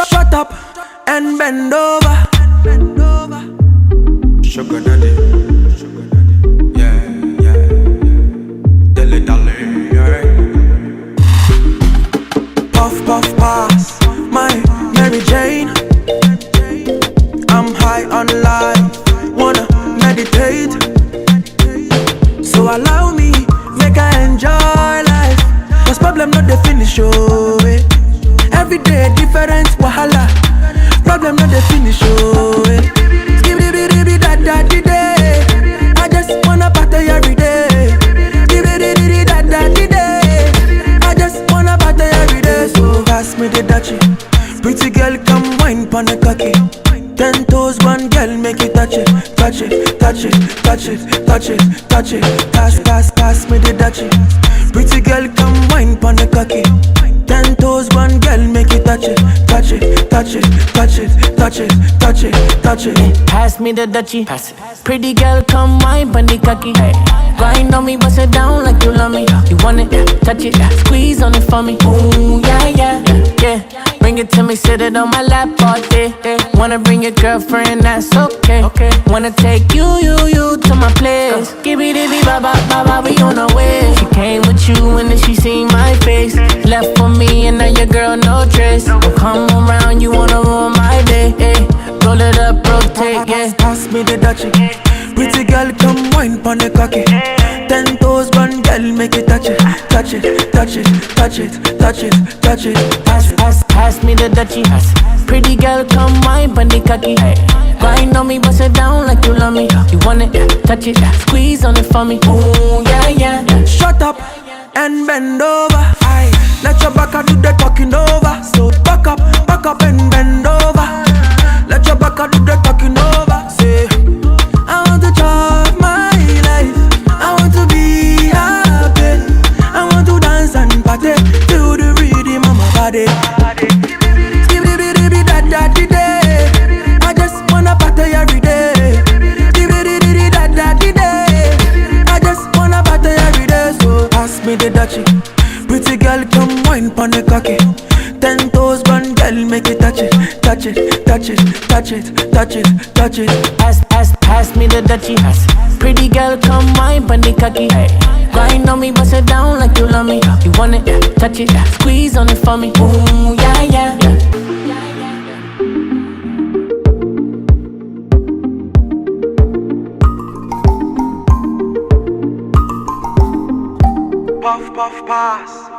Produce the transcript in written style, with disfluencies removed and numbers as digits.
Shut up and bend over. Sugar daddy, yeah, yeah, dilly dally, yeah. Puff puff pass, my Mary Jane. I'm high on life, wanna meditate. So allow me, make I enjoy life. Cause problem not the finish, oh eh. Every day different wahala. Problem not the finish, oh eh. Skibidi da da di day. I just wanna party every day. Skibidi da da di day. I just wanna party every day. So pass me the dachi. Pretty girl come wine pon the cocky. 10 toes, one girl, make it touch it, touch it, touch it, touch it, touch it, touch it. Pass me the dachi. Pretty girl, come wine pon the cocky. 10 toes, one girl, make it touch it, touch it, touch it, touch it, touch it, touch it, touch it. Pass me the Dutchie. Pretty girl, come wine pon the cocky. Grind on me, bust it down like you love me. You want it, touch it, squeeze on it for me. Ooh, yeah, yeah, yeah. Bring it to me, sit it on my lap all day. Wanna bring your girlfriend, that's okay. Wanna take you to my place. Give it ba ba ba ba, we on our way. She came with you and then she seen my face. Left for me and now your girl no trace. Don't come around, you wanna ruin my day. Roll it up, rotate, yeah. Pass me the dachi. Pretty girl, come wine pon the cocky. 10 toes, one girl, make it touch it, touch it, touch it, touch it, touch it, touch it. Pass me the Dutchie. Pretty girl, come wine pon the cocky. Grind on me, bust it down like you love me. You want it, touch it, squeeze on it for me. Ooh, yeah, yeah. Shut up and bend over. Aye. Let your back do the talking over. So back up and bend over. Let your back do the talking over. Say, I want to chop my life. I want to be happy. I want to dance and party to the rhythm of my body. Skibidi da da di day. I just wanna party every day. Skibidi da da di day. I just wanna party every day. So pass me the dachi. Pretty girl, come wine pon the cocky. 10 toes, one girl, make it touch it, touch it, touch it, touch it, touch it, touch it. Pass me the Dutchie. Pretty girl, come wine pon the cocky. Grind on me, bust it down like you love me. You want it, touch it, squeeze on it for me. Ooh, yeah, yeah. Puff puff pass.